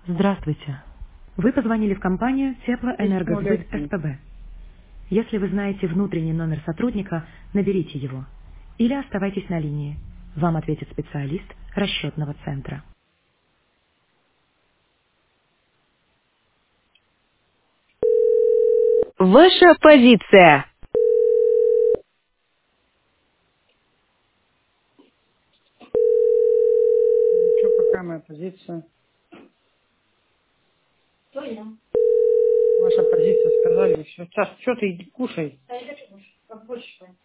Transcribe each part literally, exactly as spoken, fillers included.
Здравствуйте. Вы позвонили в компанию Теплоэнергосбыт Письмо СПБ. Если вы знаете внутренний номер сотрудника, наберите его. Или оставайтесь на линии. Вам ответит специалист расчетного центра. Ваша позиция. Что, какая моя позиция? Твоя. Ваша позиция, сказали, все. Сейчас, что ты, иди кушай. Да, я хочу больше. Побольше. Хорошо.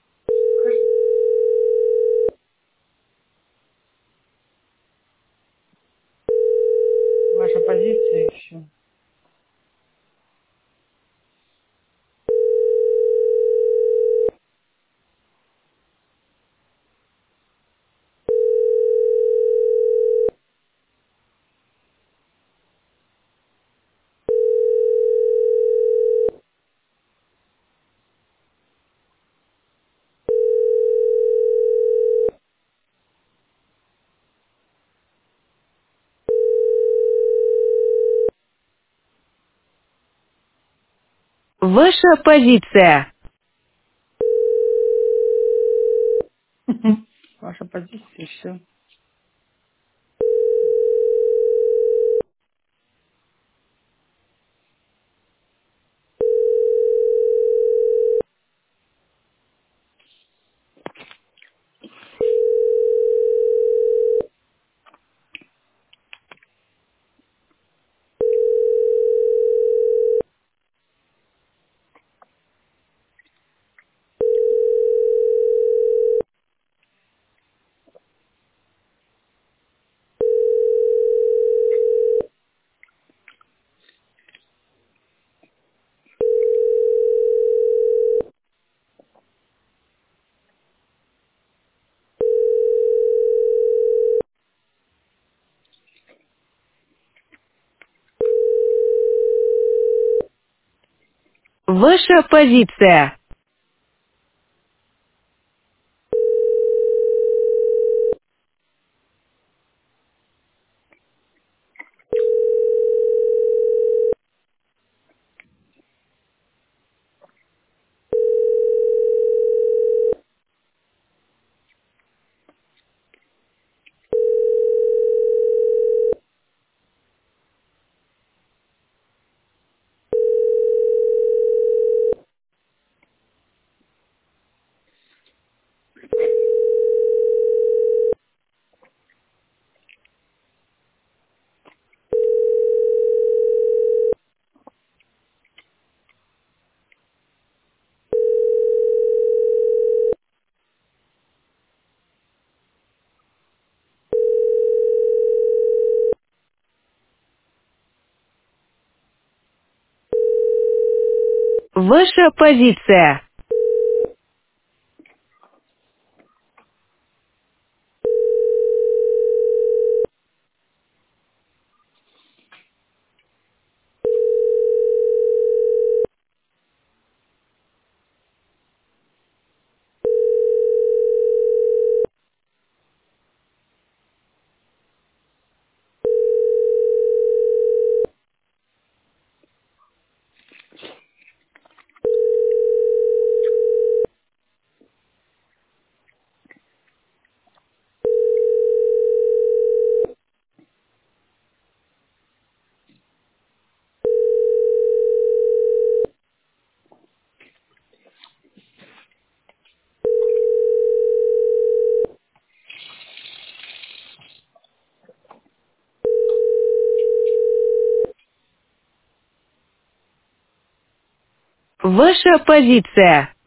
Ваша позиция и все. Ваша позиция. Ваша позиция и все. Ваша позиция. Ваша позиция. Ваша позиция.